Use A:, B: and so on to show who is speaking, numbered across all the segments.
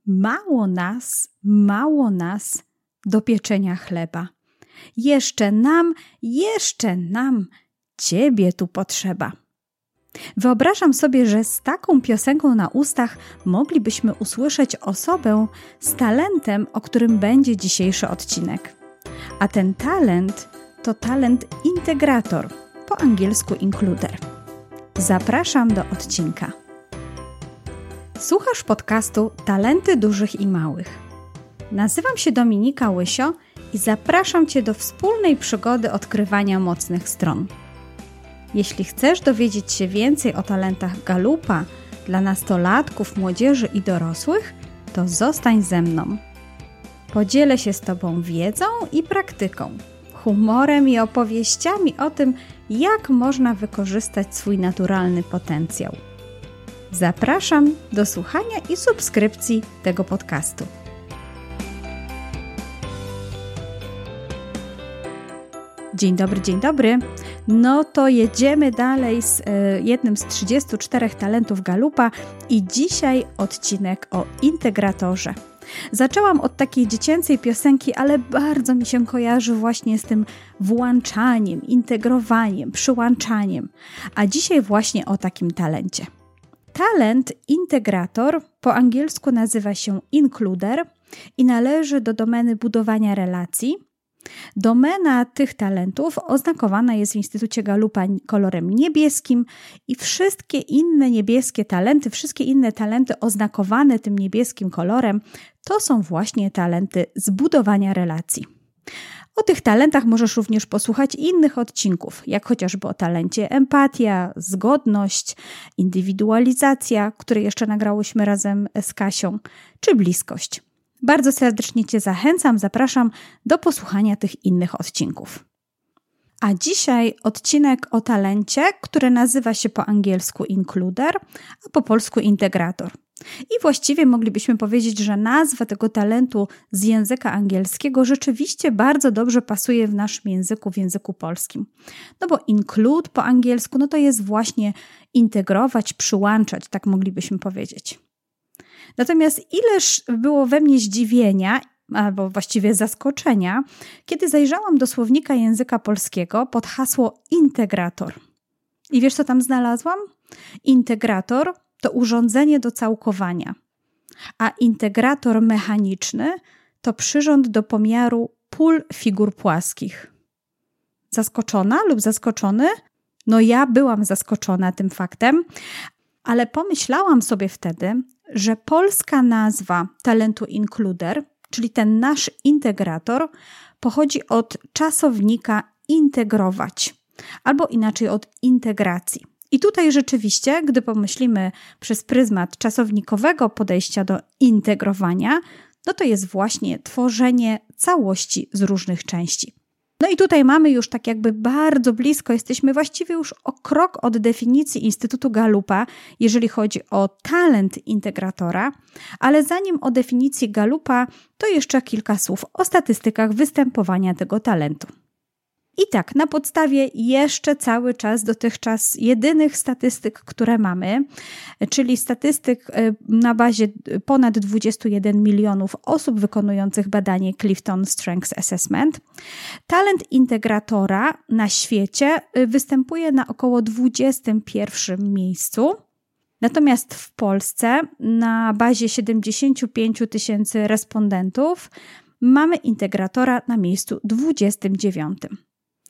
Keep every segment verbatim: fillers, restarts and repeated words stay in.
A: Mało nas, mało nas do pieczenia chleba. Jeszcze nam, jeszcze nam, Ciebie tu potrzeba. Wyobrażam sobie, że z taką piosenką na ustach moglibyśmy usłyszeć osobę z talentem, o którym będzie dzisiejszy odcinek. A ten talent to talent integrator, po angielsku includer. Zapraszam do odcinka. Słuchasz podcastu Talenty Dużych i Małych. Nazywam się Dominika Łysio i zapraszam Cię do wspólnej przygody odkrywania mocnych stron. Jeśli chcesz dowiedzieć się więcej o talentach Galupa dla nastolatków, młodzieży i dorosłych, to zostań ze mną. Podzielę się z Tobą wiedzą i praktyką, humorem i opowieściami o tym, jak można wykorzystać swój naturalny potencjał. Zapraszam do słuchania i subskrypcji tego podcastu. Dzień dobry, dzień dobry. No to jedziemy dalej z y, jednym z trzydziestu czterech talentów Galupa i dzisiaj odcinek o integratorze. Zaczęłam od takiej dziecięcej piosenki, ale bardzo mi się kojarzy właśnie z tym włączaniem, integrowaniem, przyłączaniem. A dzisiaj właśnie o takim talencie. Talent integrator po angielsku nazywa się includer i należy do domeny budowania relacji. Domena tych talentów oznakowana jest w Instytucie Galupa kolorem niebieskim i wszystkie inne niebieskie talenty, wszystkie inne talenty oznakowane tym niebieskim kolorem to są właśnie talenty zbudowania relacji. O tych talentach możesz również posłuchać innych odcinków, jak chociażby o talencie empatia, zgodność, indywidualizacja, które jeszcze nagrałyśmy razem z Kasią, czy bliskość. Bardzo serdecznie Cię zachęcam, zapraszam do posłuchania tych innych odcinków. A dzisiaj odcinek o talencie, który nazywa się po angielsku includer, a po polsku integrator. I właściwie moglibyśmy powiedzieć, że nazwa tego talentu z języka angielskiego rzeczywiście bardzo dobrze pasuje w naszym języku, w języku polskim. No bo include po angielsku, no to jest właśnie integrować, przyłączać, tak moglibyśmy powiedzieć. Natomiast ileż było we mnie zdziwienia, albo właściwie zaskoczenia, kiedy zajrzałam do słownika języka polskiego pod hasło integrator. I wiesz, co tam znalazłam? Integrator to urządzenie do całkowania, a integrator mechaniczny to przyrząd do pomiaru pól figur płaskich. Zaskoczona lub zaskoczony? No ja byłam zaskoczona tym faktem, ale pomyślałam sobie wtedy, że polska nazwa talentu includer, czyli ten nasz integrator, pochodzi od czasownika integrować, albo inaczej od integracji. I tutaj rzeczywiście, gdy pomyślimy przez pryzmat czasownikowego podejścia do integrowania, no to jest właśnie tworzenie całości z różnych części. No i tutaj mamy już tak jakby bardzo blisko, jesteśmy właściwie już o krok od definicji Instytutu Galupa, jeżeli chodzi o talent integratora, ale zanim o definicji Galupa, to jeszcze kilka słów o statystykach występowania tego talentu. I tak, na podstawie jeszcze cały czas dotychczas jedynych statystyk, które mamy, czyli statystyk na bazie ponad dwudziestu jeden milionów osób wykonujących badanie Clifton Strengths Assessment, talent integratora na świecie występuje na około dwudziestym pierwszym miejscu. Natomiast w Polsce na bazie siedemdziesięciu pięciu tysięcy respondentów mamy integratora na miejscu dwudziestym dziewiątym.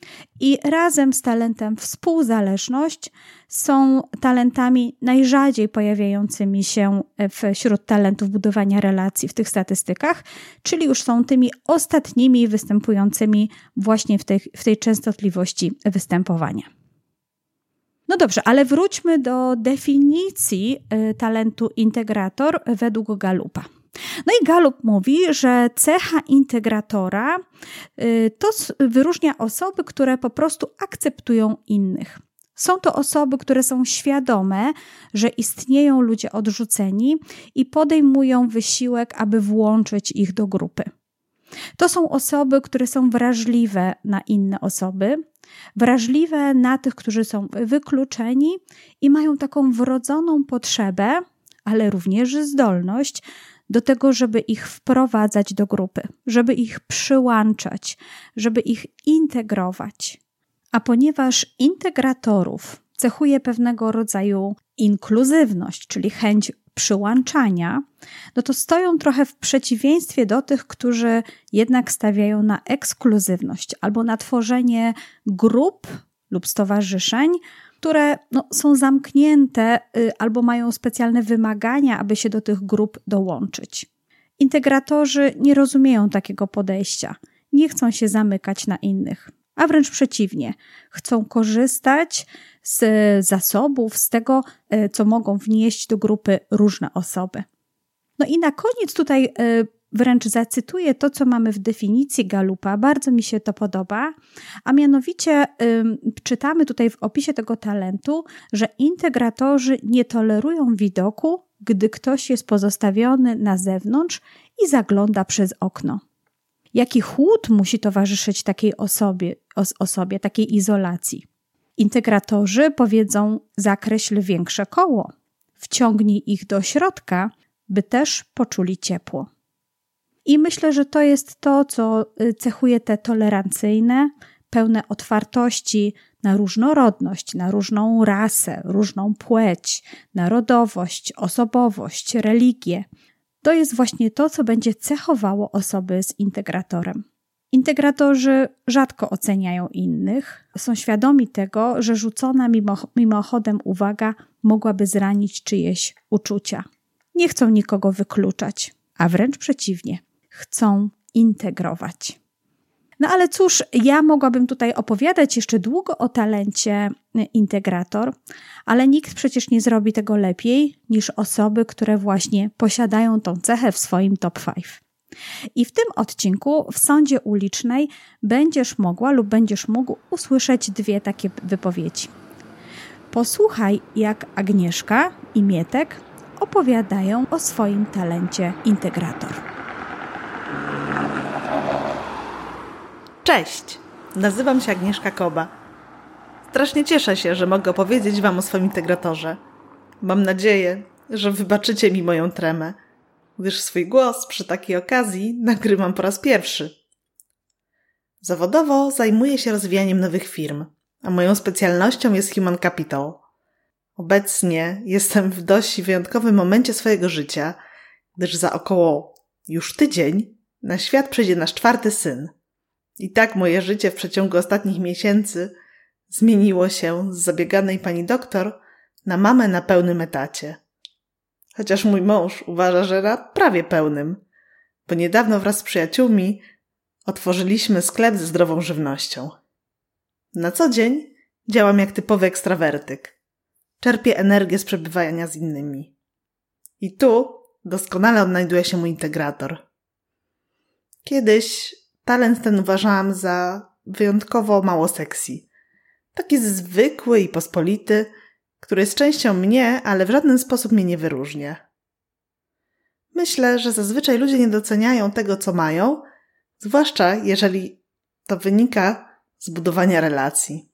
A: I razem z talentem współzależność są talentami najrzadziej pojawiającymi się wśród talentów budowania relacji w tych statystykach, czyli już są tymi ostatnimi występującymi właśnie w tej, w tej częstotliwości występowania. No dobrze, ale wróćmy do definicji talentu integrator według Galupa. No i Galup mówi, że cecha integratora to wyróżnia osoby, które po prostu akceptują innych. Są to osoby, które są świadome, że istnieją ludzie odrzuceni i podejmują wysiłek, aby włączyć ich do grupy. To są osoby, które są wrażliwe na inne osoby, wrażliwe na tych, którzy są wykluczeni i mają taką wrodzoną potrzebę, ale również zdolność do tego, żeby ich wprowadzać do grupy, żeby ich przyłączać, żeby ich integrować. A ponieważ integratorów cechuje pewnego rodzaju inkluzywność, czyli chęć przyłączania, no to stoją trochę w przeciwieństwie do tych, którzy jednak stawiają na ekskluzywność albo na tworzenie grup lub stowarzyszeń, które no, są zamknięte y, albo mają specjalne wymagania, aby się do tych grup dołączyć. Integratorzy nie rozumieją takiego podejścia, nie chcą się zamykać na innych, a wręcz przeciwnie, chcą korzystać z zasobów, z tego, y, co mogą wnieść do grupy różne osoby. No i na koniec tutaj y, wręcz zacytuję to, co mamy w definicji Galupa, bardzo mi się to podoba, a mianowicie y, czytamy tutaj w opisie tego talentu, że integratorzy nie tolerują widoku, gdy ktoś jest pozostawiony na zewnątrz i zagląda przez okno. Jaki chłód musi towarzyszyć takiej osobie, os- osobie, takiej izolacji? Integratorzy powiedzą: zakreśl większe koło, wciągnij ich do środka, by też poczuli ciepło. I myślę, że to jest to, co cechuje te tolerancyjne, pełne otwartości na różnorodność, na różną rasę, różną płeć, narodowość, osobowość, religię. To jest właśnie to, co będzie cechowało osoby z integratorem. Integratorzy rzadko oceniają innych, są świadomi tego, że rzucona mimo, mimochodem uwaga mogłaby zranić czyjeś uczucia. Nie chcą nikogo wykluczać, a wręcz przeciwnie, chcą integrować. No ale cóż, ja mogłabym tutaj opowiadać jeszcze długo o talencie integrator, ale nikt przecież nie zrobi tego lepiej niż osoby, które właśnie posiadają tą cechę w swoim top pięć. I w tym odcinku w Sądzie Ulicznej będziesz mogła lub będziesz mógł usłyszeć dwie takie wypowiedzi. Posłuchaj, jak Agnieszka i Mietek opowiadają o swoim talencie integrator.
B: Cześć, nazywam się Agnieszka Koba. Strasznie cieszę się, że mogę opowiedzieć Wam o swoim integratorze. Mam nadzieję, że wybaczycie mi moją tremę, gdyż swój głos przy takiej okazji nagrywam po raz pierwszy. Zawodowo zajmuję się rozwijaniem nowych firm, a moją specjalnością jest Human Capital. Obecnie jestem w dość wyjątkowym momencie swojego życia, gdyż za około już tydzień na świat przyjdzie nasz czwarty syn. I tak moje życie w przeciągu ostatnich miesięcy zmieniło się z zabieganej pani doktor na mamę na pełnym etacie. Chociaż mój mąż uważa, że na prawie pełnym, bo niedawno wraz z przyjaciółmi otworzyliśmy sklep ze zdrową żywnością. Na co dzień działam jak typowy ekstrawertyk. Czerpię energię z przebywania z innymi. I tu doskonale odnajduje się mój integrator. Kiedyś talent ten uważałam za wyjątkowo mało sexy. Taki zwykły i pospolity, który jest częścią mnie, ale w żaden sposób mnie nie wyróżnia. Myślę, że zazwyczaj ludzie nie doceniają tego, co mają, zwłaszcza jeżeli to wynika z budowania relacji.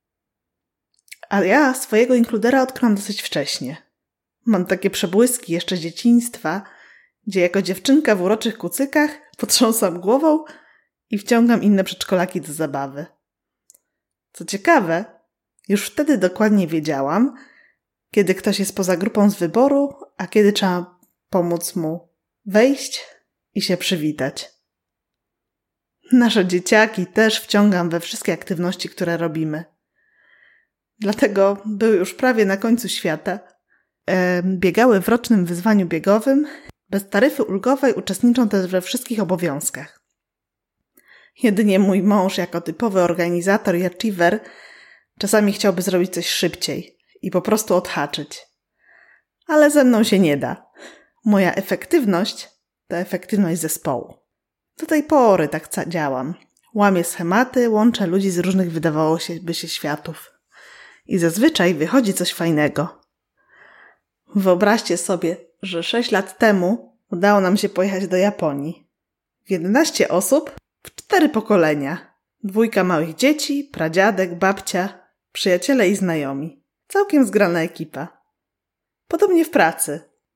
B: A ja swojego inkludera odkryłam dosyć wcześnie. Mam takie przebłyski jeszcze z dzieciństwa, gdzie jako dziewczynka w uroczych kucykach potrząsam głową i wciągam inne przedszkolaki do zabawy. Co ciekawe, już wtedy dokładnie wiedziałam, kiedy ktoś jest poza grupą z wyboru, a kiedy trzeba pomóc mu wejść i się przywitać. Nasze dzieciaki też wciągam we wszystkie aktywności, które robimy. Dlatego były już prawie na końcu świata. E, biegały w rocznym wyzwaniu biegowym. Bez taryfy ulgowej uczestniczą też we wszystkich obowiązkach. Jedynie mój mąż, jako typowy organizator i achiever, czasami chciałby zrobić coś szybciej i po prostu odhaczyć. Ale ze mną się nie da. Moja efektywność to efektywność zespołu. Do tej pory tak działam. Łamię schematy, łączę ludzi z różnych wydawało się by się światów. I zazwyczaj wychodzi coś fajnego. Wyobraźcie sobie, że sześć lat temu udało nam się pojechać do Japonii. W jedenaście osób, w cztery pokolenia. Dwójka małych dzieci, pradziadek, babcia, przyjaciele i znajomi. Całkiem zgrana ekipa. Podobnie w pracy.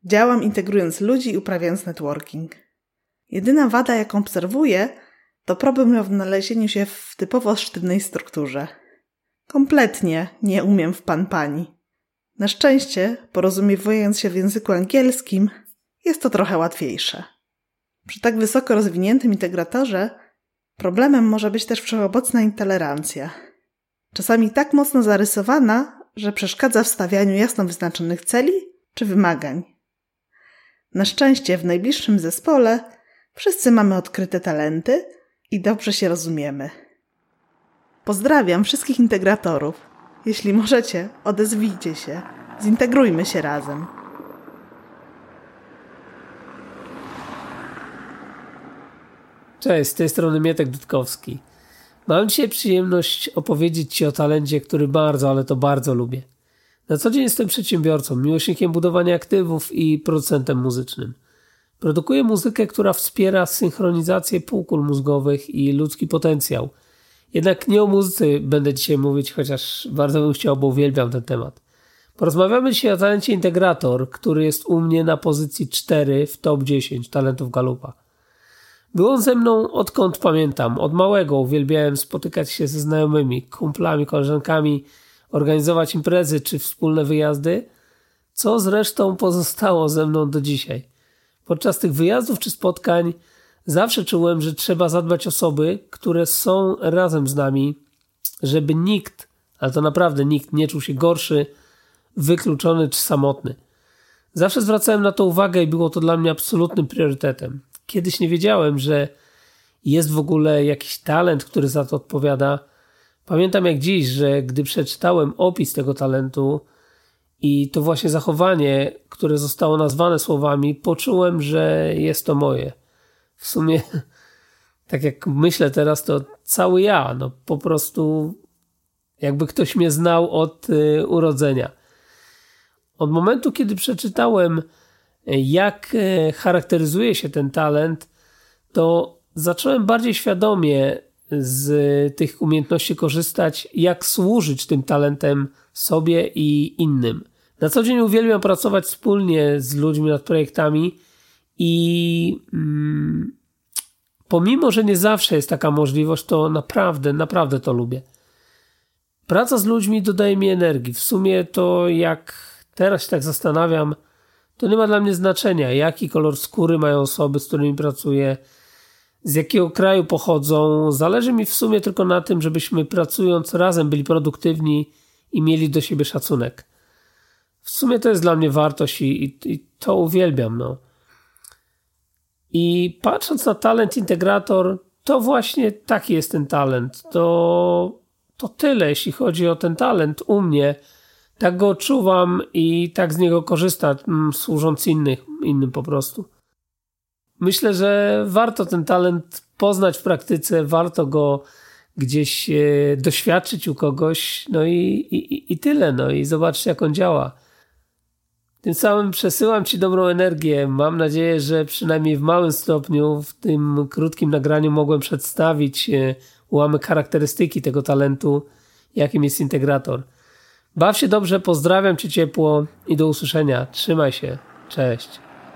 B: Działam integrując ludzi i uprawiając networking. Jedyna wada, jaką obserwuję, to problem w odnalezieniu się w typowo sztywnej strukturze. Kompletnie nie umiem w pan-pani. Na szczęście, porozumiewując się w języku angielskim, jest to trochę łatwiejsze. Przy tak wysoko rozwiniętym integratorze problemem może być też wszechobecna intolerancja. Czasami tak mocno zarysowana, że przeszkadza w stawianiu jasno wyznaczonych celi czy wymagań. Na szczęście w najbliższym zespole wszyscy mamy odkryte talenty i dobrze się rozumiemy. Pozdrawiam wszystkich integratorów. Jeśli możecie, odezwijcie się. Zintegrujmy się razem.
C: Cześć, z tej strony Mietek Dudkowski. Mam dzisiaj przyjemność opowiedzieć Ci o talencie, który bardzo, ale to bardzo lubię. Na co dzień jestem przedsiębiorcą, miłośnikiem budowania aktywów i producentem muzycznym. Produkuję muzykę, która wspiera synchronizację półkul mózgowych i ludzki potencjał. Jednak nie o muzyce będę dzisiaj mówić, chociaż bardzo bym chciał, bo uwielbiam ten temat. Porozmawiamy dzisiaj o talencie Integrator, który jest u mnie na pozycji cztery w top dziesięć talentów Galupa. Był on ze mną odkąd pamiętam. Od małego uwielbiałem spotykać się ze znajomymi, kumplami, koleżankami, organizować imprezy czy wspólne wyjazdy, co zresztą pozostało ze mną do dzisiaj. Podczas tych wyjazdów czy spotkań zawsze czułem, że trzeba zadbać o osoby, które są razem z nami, żeby nikt, ale to naprawdę nikt, nie czuł się gorszy, wykluczony czy samotny. Zawsze zwracałem na to uwagę i było to dla mnie absolutnym priorytetem. Kiedyś nie wiedziałem, że jest w ogóle jakiś talent, który za to odpowiada. Pamiętam jak dziś, że gdy przeczytałem opis tego talentu i to właśnie zachowanie, które zostało nazwane słowami, poczułem, że jest to moje. W sumie, tak jak myślę teraz, to cały ja, no po prostu jakby ktoś mnie znał od y, urodzenia. Od momentu, kiedy przeczytałem, jak charakteryzuje się ten talent, to zacząłem bardziej świadomie z tych umiejętności korzystać, jak służyć tym talentem sobie i innym. Na co dzień uwielbiam pracować wspólnie z ludźmi nad projektami i mm, pomimo, że nie zawsze jest taka możliwość, to naprawdę, naprawdę to lubię. Praca z ludźmi dodaje mi energii. W sumie to jak teraz się tak zastanawiam, to nie ma dla mnie znaczenia, jaki kolor skóry mają osoby, z którymi pracuję, z jakiego kraju pochodzą. Zależy mi w sumie tylko na tym, żebyśmy pracując razem byli produktywni i mieli do siebie szacunek. W sumie to jest dla mnie wartość i, i, i to uwielbiam. No. I patrząc na talent Integrator, to właśnie taki jest ten talent. To, to tyle, jeśli chodzi o ten talent u mnie. Tak go odczuwam i tak z niego korzystam, służąc innych, innym po prostu. Myślę, że warto ten talent poznać w praktyce, warto go gdzieś e, doświadczyć u kogoś, no i, i, i tyle, no i zobaczcie, jak on działa. Tym samym przesyłam Ci dobrą energię. Mam nadzieję, że przynajmniej w małym stopniu w tym krótkim nagraniu mogłem przedstawić e, ułamek charakterystyki tego talentu, jakim jest Integrator. Baw się dobrze, pozdrawiam Cię ciepło i do usłyszenia. Trzymaj się. Cześć.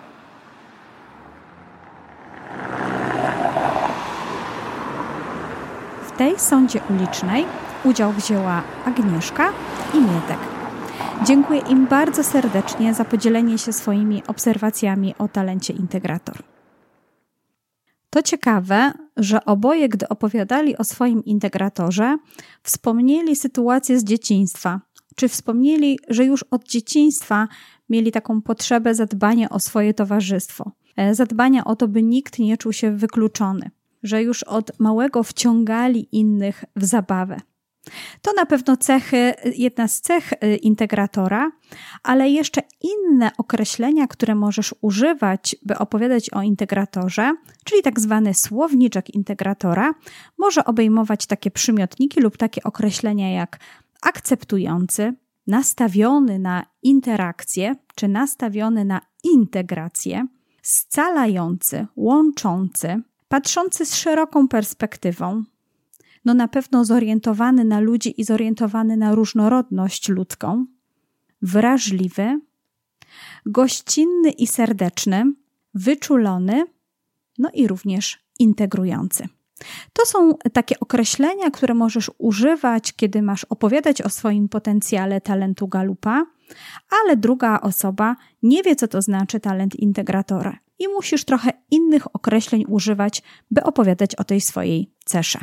A: W tej sądzie ulicznej udział wzięła Agnieszka i Mietek. Dziękuję im bardzo serdecznie za podzielenie się swoimi obserwacjami o talencie Integrator. To ciekawe, że oboje, gdy opowiadali o swoim integratorze, wspomnieli sytuację z dzieciństwa. Czy wspomnieli, że już od dzieciństwa mieli taką potrzebę zadbania o swoje towarzystwo, zadbania o to, by nikt nie czuł się wykluczony, że już od małego wciągali innych w zabawę. To na pewno cechy, jedna z cech integratora, ale jeszcze inne określenia, które możesz używać, by opowiadać o integratorze, czyli tak zwany słowniczek integratora, może obejmować takie przymiotniki lub takie określenia jak akceptujący, nastawiony na interakcję czy nastawiony na integrację, scalający, łączący, patrzący z szeroką perspektywą, no na pewno zorientowany na ludzi i zorientowany na różnorodność ludzką, wrażliwy, Gościnny i serdeczny, wyczulony, no i również integrujący. To są takie określenia, które możesz używać, kiedy masz opowiadać o swoim potencjale talentu Galupa, ale druga osoba nie wie, co to znaczy talent integratora i musisz trochę innych określeń używać, by opowiadać o tej swojej cesze.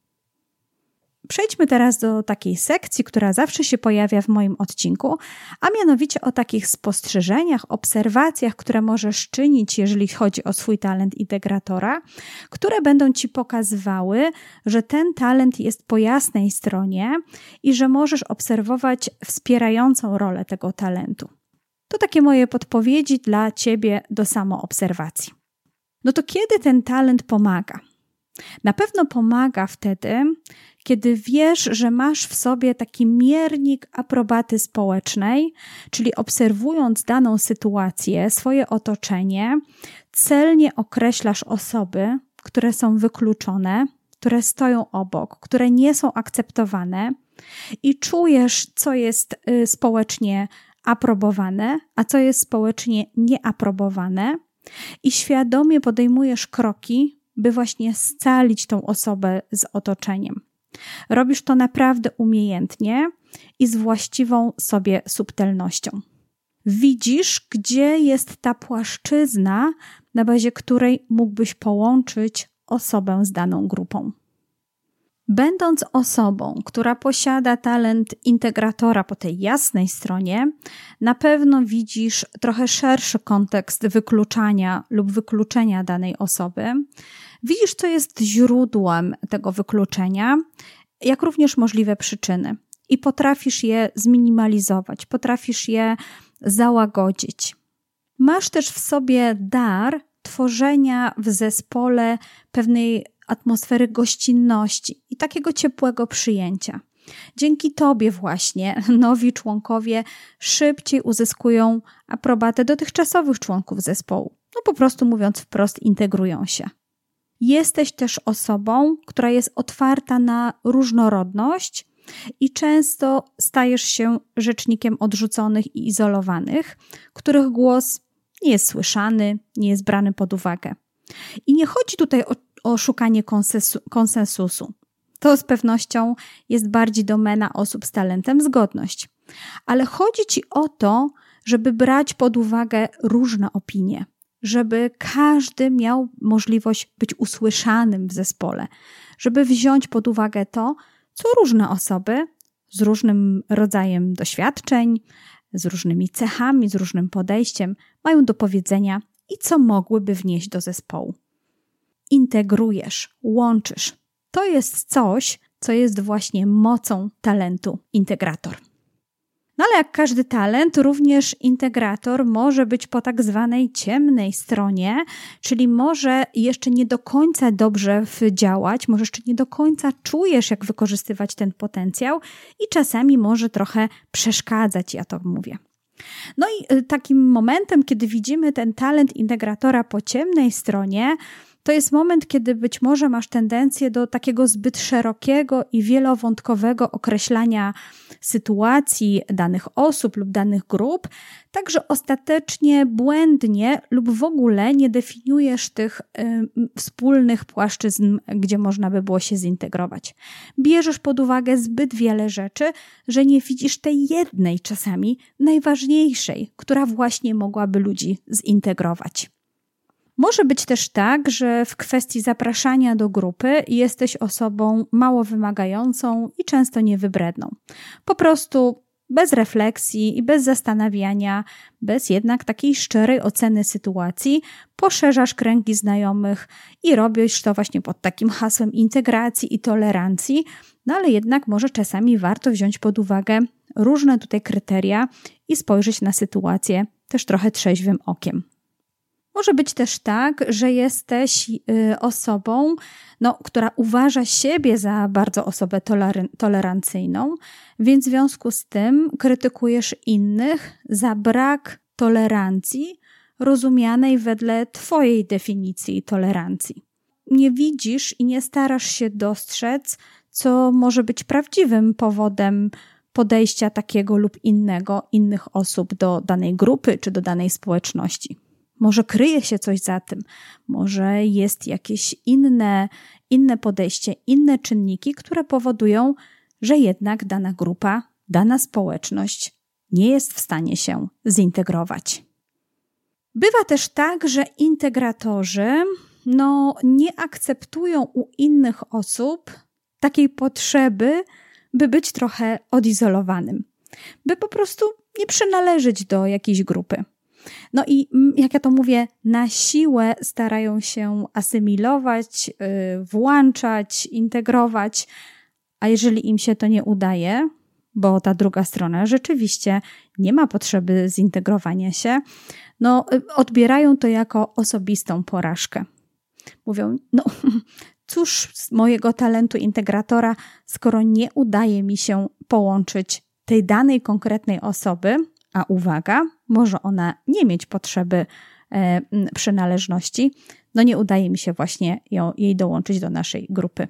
A: Przejdźmy teraz do takiej sekcji, która zawsze się pojawia w moim odcinku, a mianowicie o takich spostrzeżeniach, obserwacjach, które możesz czynić, jeżeli chodzi o swój talent integratora, które będą Ci pokazywały, że ten talent jest po jasnej stronie i że możesz obserwować wspierającą rolę tego talentu. To takie moje podpowiedzi dla Ciebie do samoobserwacji. No to kiedy ten talent pomaga? Na pewno pomaga wtedy, kiedy wiesz, że masz w sobie taki miernik aprobaty społecznej, czyli obserwując daną sytuację, swoje otoczenie, celnie określasz osoby, które są wykluczone, które stoją obok, które nie są akceptowane i czujesz, co jest społecznie aprobowane, a co jest społecznie nieaprobowane i świadomie podejmujesz kroki, by właśnie scalić tą osobę z otoczeniem. Robisz to naprawdę umiejętnie i z właściwą sobie subtelnością. Widzisz, gdzie jest ta płaszczyzna, na bazie której mógłbyś połączyć osobę z daną grupą. Będąc osobą, która posiada talent integratora po tej jasnej stronie, na pewno widzisz trochę szerszy kontekst wykluczania lub wykluczenia danej osoby. Widzisz, co jest źródłem tego wykluczenia, jak również możliwe przyczyny. I potrafisz je zminimalizować, potrafisz je załagodzić. Masz też w sobie dar tworzenia w zespole pewnej atmosfery gościnności i takiego ciepłego przyjęcia. Dzięki Tobie właśnie nowi członkowie szybciej uzyskują aprobatę dotychczasowych członków zespołu. No po prostu mówiąc wprost, integrują się. Jesteś też osobą, która jest otwarta na różnorodność i często stajesz się rzecznikiem odrzuconych i izolowanych, których głos nie jest słyszany, nie jest brany pod uwagę. I nie chodzi tutaj o, o szukanie konsensu, konsensusu. To z pewnością jest bardziej domena osób z talentem zgodność. Ale chodzi Ci o to, żeby brać pod uwagę różne opinie, żeby każdy miał możliwość być usłyszanym w zespole, żeby wziąć pod uwagę to, co różne osoby z różnym rodzajem doświadczeń, z różnymi cechami, z różnym podejściem mają do powiedzenia i co mogłyby wnieść do zespołu. Integrujesz, łączysz. To jest coś, co jest właśnie mocą talentu integrator. No ale jak każdy talent, również integrator może być po tak zwanej ciemnej stronie, czyli może jeszcze nie do końca dobrze działać, może jeszcze nie do końca czujesz, jak wykorzystywać ten potencjał i czasami może trochę przeszkadzać, ja to mówię. No i takim momentem, kiedy widzimy ten talent integratora po ciemnej stronie, to jest moment, kiedy być może masz tendencję do takiego zbyt szerokiego i wielowątkowego określania sytuacji danych osób lub danych grup, tak że ostatecznie błędnie lub w ogóle nie definiujesz tych y, wspólnych płaszczyzn, gdzie można by było się zintegrować. Bierzesz pod uwagę zbyt wiele rzeczy, że nie widzisz tej jednej czasami najważniejszej, która właśnie mogłaby ludzi zintegrować. Może być też tak, że w kwestii zapraszania do grupy jesteś osobą mało wymagającą i często niewybredną. Po prostu bez refleksji i bez zastanawiania, bez jednak takiej szczerej oceny sytuacji, poszerzasz kręgi znajomych i robisz to właśnie pod takim hasłem integracji i tolerancji, no ale jednak może czasami warto wziąć pod uwagę różne tutaj kryteria i spojrzeć na sytuację też trochę trzeźwym okiem. Może być też tak, że jesteś y, osobą, no, która uważa siebie za bardzo osobę toler- tolerancyjną, więc w związku z tym krytykujesz innych za brak tolerancji rozumianej wedle Twojej definicji tolerancji. Nie widzisz i nie starasz się dostrzec, co może być prawdziwym powodem podejścia takiego lub innego, innych osób do danej grupy czy do danej społeczności. Może kryje się coś za tym, może jest jakieś inne, inne podejście, inne czynniki, które powodują, że jednak dana grupa, dana społeczność nie jest w stanie się zintegrować. Bywa też tak, że integratorzy no, nie akceptują u innych osób takiej potrzeby, by być trochę odizolowanym, by po prostu nie przynależeć do jakiejś grupy. No i jak ja to mówię, na siłę starają się asymilować, yy, włączać, integrować, a jeżeli im się to nie udaje, bo ta druga strona rzeczywiście nie ma potrzeby zintegrowania się, no odbierają to jako osobistą porażkę. Mówią, no cóż z mojego talentu integratora, skoro nie udaje mi się połączyć tej danej konkretnej osoby, a uwaga, może ona nie mieć potrzeby e, przynależności, no nie udaje mi się właśnie ją, jej dołączyć do naszej grupy.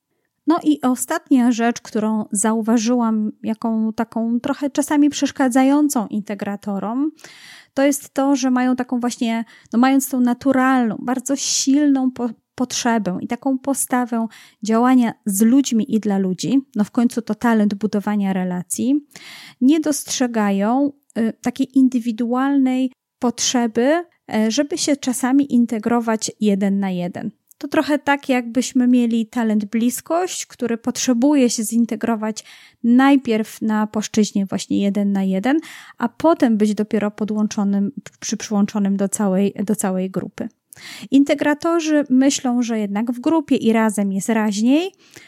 A: No i ostatnia rzecz, którą zauważyłam, jaką taką trochę czasami przeszkadzającą integratorom, to jest to, że mają taką właśnie, no mając tą naturalną, bardzo silną po, potrzebę i taką postawę działania z ludźmi i dla ludzi, no w końcu to talent budowania relacji, nie dostrzegają y, takiej indywidualnej potrzeby, y, żeby się czasami integrować jeden na jeden. To trochę tak, jakbyśmy mieli talent bliskość, który potrzebuje się zintegrować najpierw na płaszczyźnie właśnie jeden na jeden, a potem być dopiero podłączonym, przy, przyłączonym do całej, do całej grupy. Integratorzy myślą, że jednak w grupie i razem jest raźniej,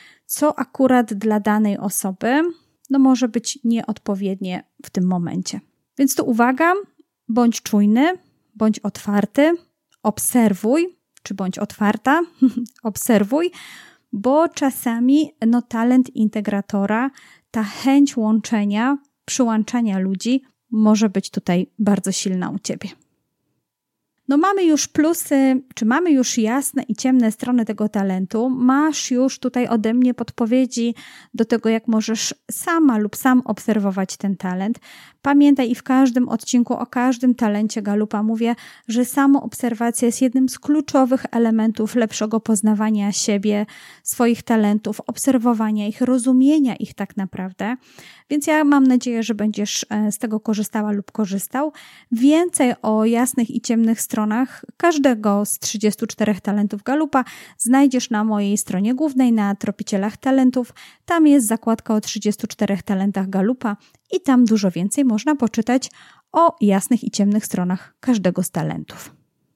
A: co akurat dla danej osoby no może być nieodpowiednie w tym momencie. Więc tu uwaga, bądź czujny, bądź otwarty, obserwuj, czy bądź otwarta, obserwuj, bo czasami no, talent integratora, ta chęć łączenia, przyłączania ludzi może być tutaj bardzo silna u Ciebie. No mamy już plusy, czy mamy już jasne i ciemne strony tego talentu, masz już tutaj ode mnie podpowiedzi do tego, jak możesz sama lub sam obserwować ten talent. Pamiętaj, i w każdym odcinku o każdym talencie Galupa mówię, że samoobserwacja jest jednym z kluczowych elementów lepszego poznawania siebie, swoich talentów, obserwowania ich, rozumienia ich tak naprawdę. Więc ja mam nadzieję, że będziesz z tego korzystała lub korzystał. Więcej o jasnych i ciemnych stronach każdego z trzydziestu czterech talentów Galupa znajdziesz na mojej stronie głównej na Tropicielach Talentów. Tam jest zakładka o trzydziestu czterech talentach Galupa i tam dużo więcej można poczytać o jasnych i ciemnych stronach każdego z talentów.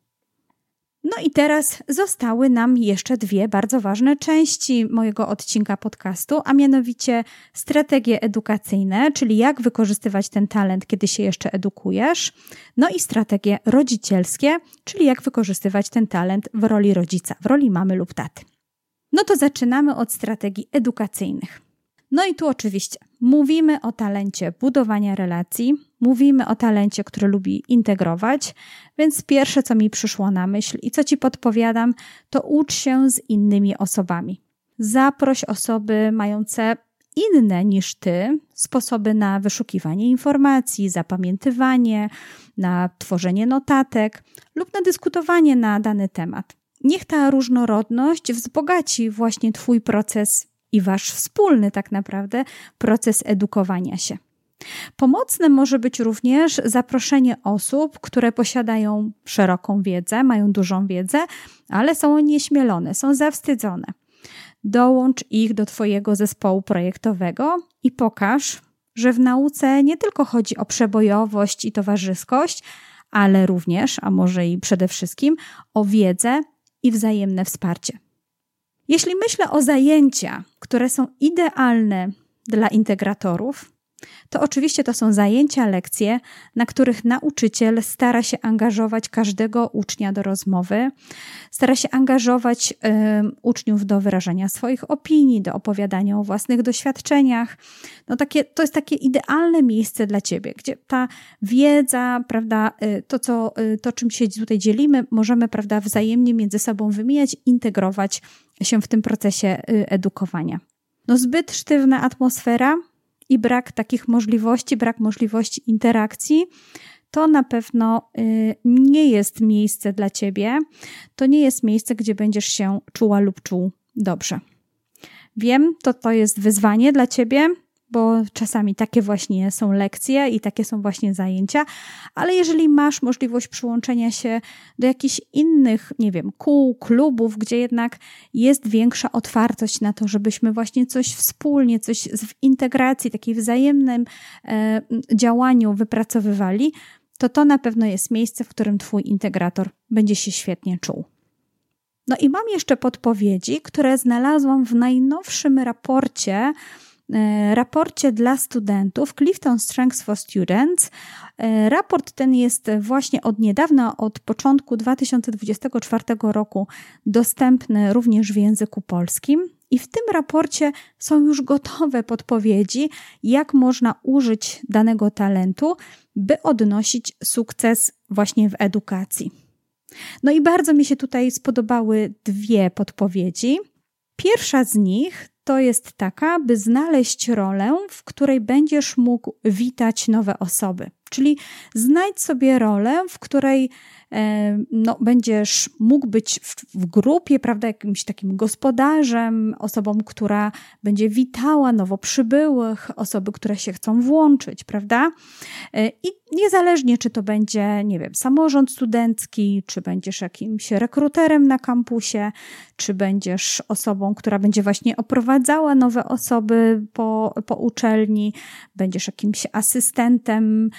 A: No i teraz zostały nam jeszcze dwie bardzo ważne części mojego odcinka podcastu, a mianowicie strategie edukacyjne, czyli jak wykorzystywać ten talent, kiedy się jeszcze edukujesz, no i strategie rodzicielskie, czyli jak wykorzystywać ten talent w roli rodzica, w roli mamy lub taty. No to zaczynamy od strategii edukacyjnych. No i tu oczywiście mówimy o talencie budowania relacji, mówimy o talencie, który lubi integrować, więc pierwsze, co mi przyszło na myśl i co Ci podpowiadam, to ucz się z innymi osobami. Zaproś osoby mające inne niż Ty sposoby na wyszukiwanie informacji, zapamiętywanie, na tworzenie notatek lub na dyskutowanie na dany temat. Niech ta różnorodność wzbogaci właśnie Twój proces i Wasz wspólny tak naprawdę proces edukowania się. Pomocne może być również zaproszenie osób, które posiadają szeroką wiedzę, mają dużą wiedzę, ale są onieśmielone, są zawstydzone. Dołącz ich do Twojego zespołu projektowego i pokaż, że w nauce nie tylko chodzi o przebojowość i towarzyskość, ale również, a może i przede wszystkim, o wiedzę i wzajemne wsparcie. Jeśli myślę o zajęcia, które są idealne dla integratorów, to oczywiście to są zajęcia, lekcje, na których nauczyciel stara się angażować każdego ucznia do rozmowy, stara się angażować y, uczniów do wyrażania swoich opinii, do opowiadania o własnych doświadczeniach. No takie, to jest takie idealne miejsce dla Ciebie, gdzie ta wiedza, prawda, y, to, co, y, to czym się tutaj dzielimy, możemy, prawda, wzajemnie między sobą wymieniać, integrować się w tym procesie y, edukowania. No zbyt sztywna atmosfera i brak takich możliwości, brak możliwości interakcji, to na pewno nie jest miejsce dla Ciebie. To nie jest miejsce, gdzie będziesz się czuła lub czuł dobrze. Wiem, to to jest wyzwanie dla Ciebie, bo czasami takie właśnie są lekcje i takie są właśnie zajęcia, ale jeżeli masz możliwość przyłączenia się do jakichś innych, nie wiem, kół, klubów, gdzie jednak jest większa otwartość na to, żebyśmy właśnie coś wspólnie, coś w integracji, takiej wzajemnym e, działaniu wypracowywali, to to na pewno jest miejsce, w którym Twój integrator będzie się świetnie czuł. No i mam jeszcze podpowiedzi, które znalazłam w najnowszym raporcie, raporcie dla studentów Clifton Strengths for Students. Raport ten jest właśnie od niedawna, od początku dwa tysiące dwudziestego czwartego roku dostępny również w języku polskim. I w tym raporcie są już gotowe podpowiedzi, jak można użyć danego talentu, by odnosić sukces właśnie w edukacji. No i bardzo mi się tutaj spodobały dwie podpowiedzi. Pierwsza z nich to jest taka, by znaleźć rolę, w której będziesz mógł witać nowe osoby. Czyli znajdź sobie rolę, w której e, no, będziesz mógł być w, w grupie, prawda, jakimś takim gospodarzem, osobą, która będzie witała nowo przybyłych, osoby, które się chcą włączyć, prawda? E, I niezależnie, czy to będzie, nie wiem, samorząd studencki, czy będziesz jakimś rekruterem na kampusie, czy będziesz osobą, która będzie właśnie oprowadzała nowe osoby po, po uczelni, będziesz jakimś asystentem.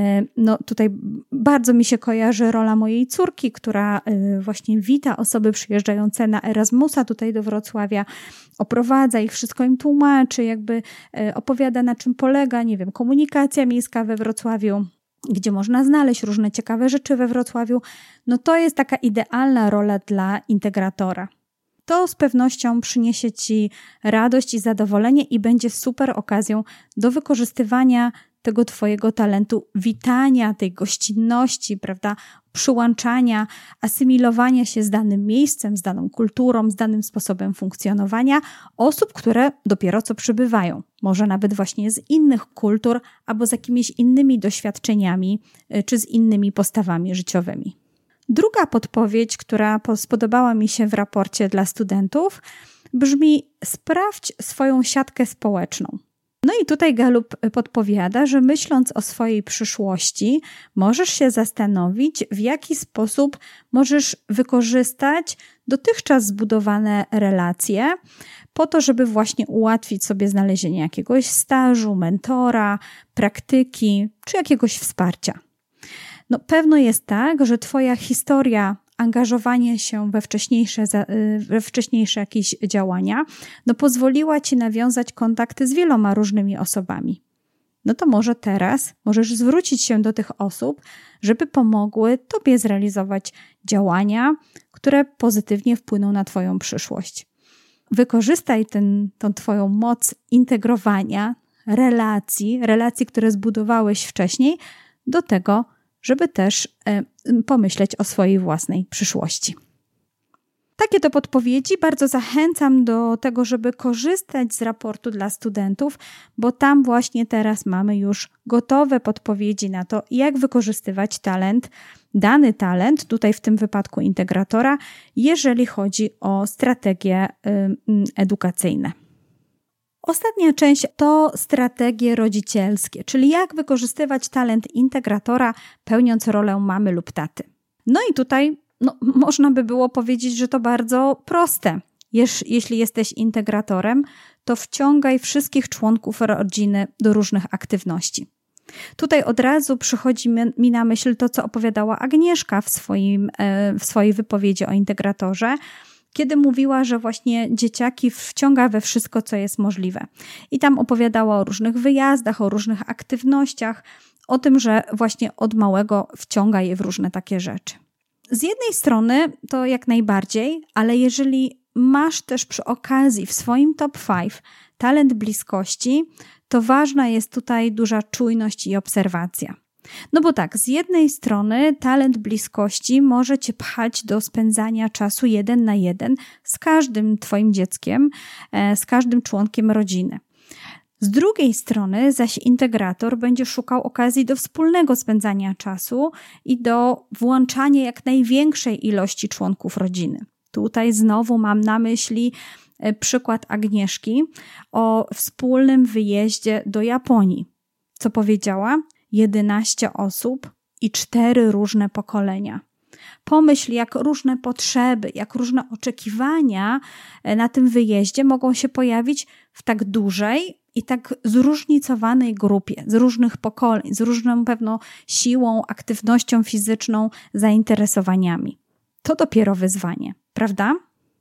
A: No tutaj bardzo mi się kojarzy rola mojej córki, która właśnie wita osoby przyjeżdżające na Erasmusa tutaj do Wrocławia, oprowadza ich, wszystko im tłumaczy, jakby opowiada, na czym polega, nie wiem, komunikacja miejska we Wrocławiu, gdzie można znaleźć różne ciekawe rzeczy we Wrocławiu. No to jest taka idealna rola dla integratora. To z pewnością przyniesie Ci radość i zadowolenie i będzie super okazją do wykorzystywania tego Twojego talentu, witania, tej gościnności, prawda, przyłączania, asymilowania się z danym miejscem, z daną kulturą, z danym sposobem funkcjonowania osób, które dopiero co przybywają. Może nawet właśnie z innych kultur albo z jakimiś innymi doświadczeniami czy z innymi postawami życiowymi. Druga podpowiedź, która spodobała mi się w raporcie dla studentów, brzmi: sprawdź swoją siatkę społeczną. No i tutaj Gallup podpowiada, że myśląc o swojej przyszłości, możesz się zastanowić, w jaki sposób możesz wykorzystać dotychczas zbudowane relacje po to, żeby właśnie ułatwić sobie znalezienie jakiegoś stażu, mentora, praktyki czy jakiegoś wsparcia. No pewno jest tak, że Twoja historia, angażowanie się we wcześniejsze, we wcześniejsze jakieś działania, no pozwoliła Ci nawiązać kontakty z wieloma różnymi osobami. No to może teraz możesz zwrócić się do tych osób, żeby pomogły Tobie zrealizować działania, które pozytywnie wpłyną na Twoją przyszłość. Wykorzystaj ten, tą Twoją moc integrowania relacji, relacji, które zbudowałeś wcześniej, do tego, żeby też pomyśleć o swojej własnej przyszłości. Takie to podpowiedzi. Bardzo zachęcam do tego, żeby korzystać z raportu dla studentów, bo tam właśnie teraz mamy już gotowe podpowiedzi na to, jak wykorzystywać talent, dany talent, tutaj w tym wypadku integratora, jeżeli chodzi o strategie edukacyjne. Ostatnia część to strategie rodzicielskie, czyli jak wykorzystywać talent integratora, pełniąc rolę mamy lub taty. No i tutaj no, można by było powiedzieć, że to bardzo proste. Jeż, jeśli jesteś integratorem, to wciągaj wszystkich członków rodziny do różnych aktywności. Tutaj od razu przychodzi mi na myśl to, co opowiadała Agnieszka w, swoim, w swojej wypowiedzi o integratorze, kiedy mówiła, że właśnie dzieciaki wciąga we wszystko, co jest możliwe. I tam opowiadała o różnych wyjazdach, o różnych aktywnościach, o tym, że właśnie od małego wciąga je w różne takie rzeczy. Z jednej strony to jak najbardziej, ale jeżeli masz też przy okazji w swoim top pięć talent bliskości, to ważna jest tutaj duża czujność i obserwacja. No bo tak, z jednej strony talent bliskości może Cię pchać do spędzania czasu jeden na jeden z każdym Twoim dzieckiem, z każdym członkiem rodziny. Z drugiej strony zaś integrator będzie szukał okazji do wspólnego spędzania czasu i do włączania jak największej ilości członków rodziny. Tutaj znowu mam na myśli przykład Agnieszki o wspólnym wyjeździe do Japonii. Co powiedziała? jedenaście osób i cztery różne pokolenia. Pomyśl, jak różne potrzeby, jak różne oczekiwania na tym wyjeździe mogą się pojawić w tak dużej i tak zróżnicowanej grupie, z różnych pokoleń, z różną pewną siłą, aktywnością fizyczną, zainteresowaniami. To dopiero wyzwanie, prawda?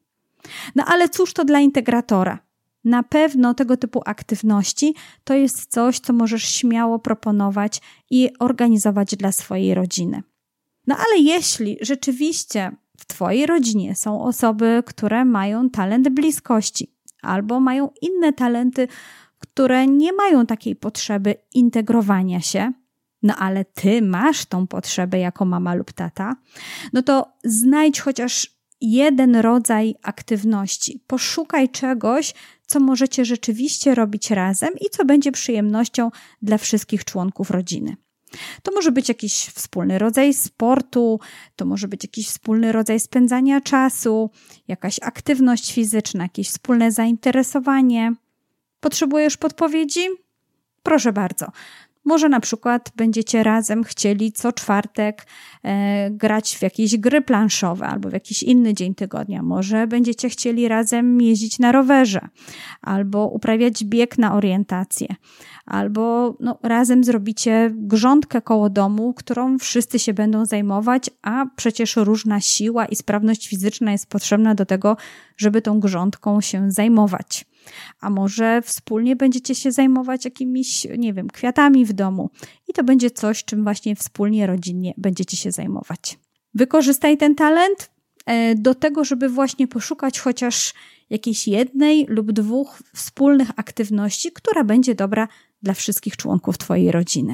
A: No ale cóż to dla integratora? Na pewno tego typu aktywności to jest coś, co możesz śmiało proponować i organizować dla swojej rodziny. No ale jeśli rzeczywiście w twojej rodzinie są osoby, które mają talent bliskości albo mają inne talenty, które nie mają takiej potrzeby integrowania się, no ale ty masz tą potrzebę jako mama lub tata, no to znajdź chociaż jeden rodzaj aktywności. Poszukaj czegoś, co możecie rzeczywiście robić razem i co będzie przyjemnością dla wszystkich członków rodziny. To może być jakiś wspólny rodzaj sportu, to może być jakiś wspólny rodzaj spędzania czasu, jakaś aktywność fizyczna, jakieś wspólne zainteresowanie. Potrzebujesz podpowiedzi? Proszę bardzo. Może na przykład będziecie razem chcieli co czwartek e, grać w jakieś gry planszowe albo w jakiś inny dzień tygodnia. Może będziecie chcieli razem jeździć na rowerze albo uprawiać bieg na orientację. Albo no, razem zrobicie grządkę koło domu, którą wszyscy się będą zajmować, a przecież różna siła i sprawność fizyczna jest potrzebna do tego, żeby tą grządką się zajmować. A może wspólnie będziecie się zajmować jakimiś, nie wiem, kwiatami w domu i to będzie coś, czym właśnie wspólnie, rodzinnie będziecie się zajmować. Wykorzystaj ten talent do tego, żeby właśnie poszukać chociaż jakiejś jednej lub dwóch wspólnych aktywności, która będzie dobra dla wszystkich członków twojej rodziny.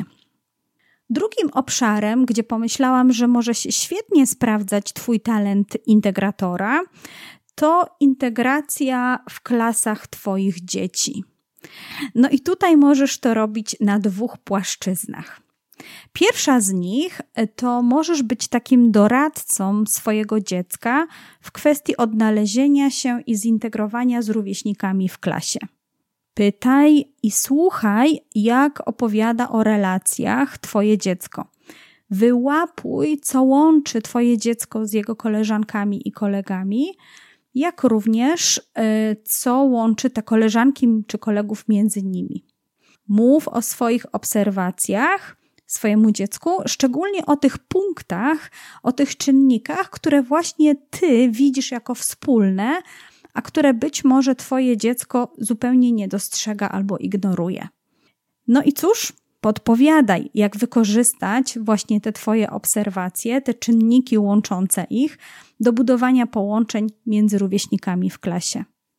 A: Drugim obszarem, gdzie pomyślałam, że może się świetnie sprawdzać twój talent integratora, to integracja w klasach twoich dzieci. No i tutaj możesz to robić na dwóch płaszczyznach. Pierwsza z nich to możesz być takim doradcą swojego dziecka w kwestii odnalezienia się i zintegrowania z rówieśnikami w klasie. Pytaj i słuchaj, jak opowiada o relacjach twoje dziecko. Wyłapuj, co łączy twoje dziecko z jego koleżankami i kolegami, jak również co łączy te koleżanki czy kolegów między nimi. Mów o swoich obserwacjach swojemu dziecku, szczególnie o tych punktach, o tych czynnikach, które właśnie ty widzisz jako wspólne, a które być może twoje dziecko zupełnie nie dostrzega albo ignoruje. No i cóż? Podpowiadaj, jak wykorzystać właśnie te twoje obserwacje, te czynniki łączące ich do budowania połączeń między rówieśnikami w klasie.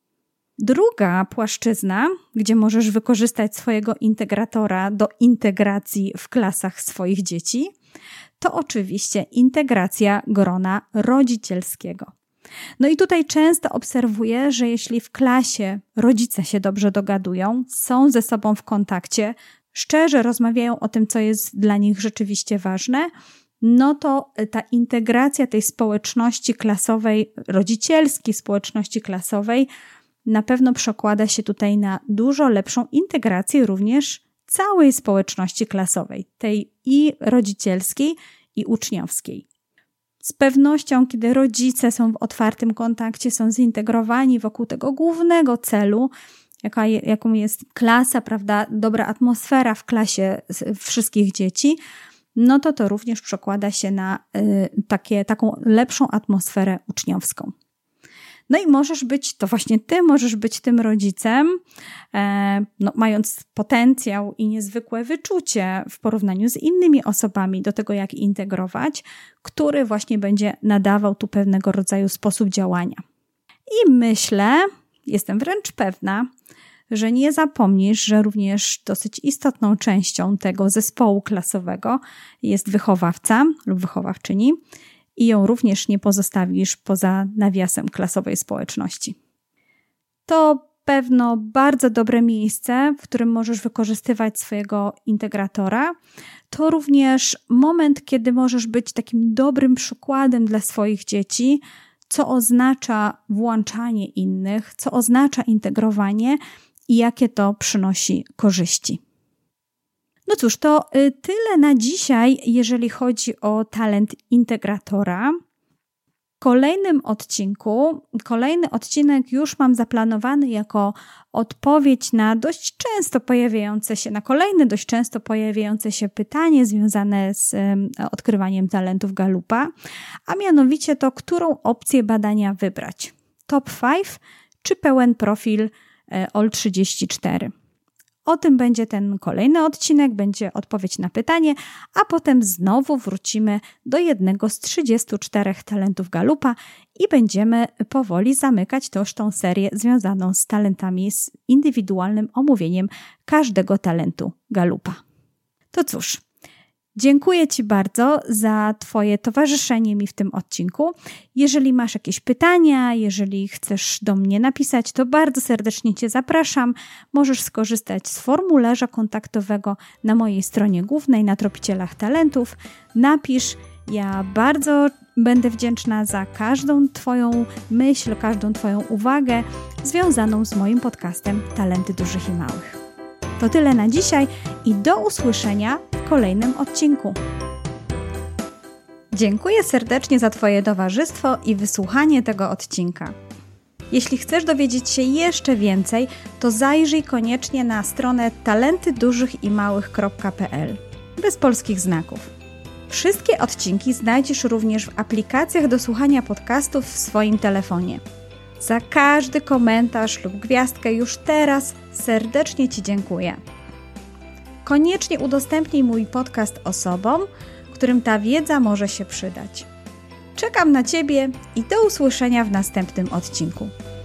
A: Druga płaszczyzna, gdzie możesz wykorzystać swojego integratora do integracji w klasach swoich dzieci, to oczywiście integracja grona rodzicielskiego. No i tutaj często obserwuję, że jeśli w klasie rodzice się dobrze dogadują, są ze sobą w kontakcie, szczerze rozmawiają o tym, co jest dla nich rzeczywiście ważne, no to ta integracja tej społeczności klasowej, rodzicielskiej społeczności klasowej na pewno przekłada się tutaj na dużo lepszą integrację również całej społeczności klasowej, tej i rodzicielskiej, i uczniowskiej. Z pewnością, kiedy rodzice są w otwartym kontakcie, są zintegrowani wokół tego głównego celu, jaka, jaką jest klasa, prawda, dobra atmosfera w klasie wszystkich dzieci, no to to również przekłada się na y, takie, taką lepszą atmosferę uczniowską. No i możesz być, to właśnie ty możesz być tym rodzicem, e, no, mając potencjał i niezwykłe wyczucie w porównaniu z innymi osobami do tego, jak integrować, który właśnie będzie nadawał tu pewnego rodzaju sposób działania. I myślę, jestem wręcz pewna, że nie zapomnisz, że również dosyć istotną częścią tego zespołu klasowego jest wychowawca lub wychowawczyni i ją również nie pozostawisz poza nawiasem klasowej społeczności. To pewno bardzo dobre miejsce, w którym możesz wykorzystywać swojego integratora. To również moment, kiedy możesz być takim dobrym przykładem dla swoich dzieci, co oznacza włączanie innych, co oznacza integrowanie i jakie to przynosi korzyści. No cóż, to tyle na dzisiaj, jeżeli chodzi o talent integratora. W kolejnym odcinku, kolejny odcinek już mam zaplanowany jako odpowiedź na dość często pojawiające się, na kolejne dość często pojawiające się pytanie związane z um, odkrywaniem talentów Galupa, a mianowicie to, którą opcję badania wybrać. Top pięć czy pełen profil e, O L trzydzieści cztery. O tym będzie ten kolejny odcinek, będzie odpowiedź na pytanie, a potem znowu wrócimy do jednego z trzydziestu czterech talentów Galupa i będziemy powoli zamykać też tą serię związaną z talentami, z indywidualnym omówieniem każdego talentu Galupa. To cóż, dziękuję Ci bardzo za Twoje towarzyszenie mi w tym odcinku. Jeżeli masz jakieś pytania, jeżeli chcesz do mnie napisać, to bardzo serdecznie Cię zapraszam. Możesz skorzystać z formularza kontaktowego na mojej stronie głównej na Tropicielach Talentów. Napisz, ja bardzo będę wdzięczna za każdą Twoją myśl, każdą Twoją uwagę związaną z moim podcastem Talenty Dużych i Małych. To tyle na dzisiaj i do usłyszenia w kolejnym odcinku. Dziękuję serdecznie za Twoje towarzystwo i wysłuchanie tego odcinka. Jeśli chcesz dowiedzieć się jeszcze więcej, to zajrzyj koniecznie na stronę talenty dużych i małych kropka p l bez polskich znaków. Wszystkie odcinki znajdziesz również w aplikacjach do słuchania podcastów w swoim telefonie. Za każdy komentarz lub gwiazdkę już teraz serdecznie Ci dziękuję. Koniecznie udostępnij mój podcast osobom, którym ta wiedza może się przydać. Czekam na Ciebie i do usłyszenia w następnym odcinku.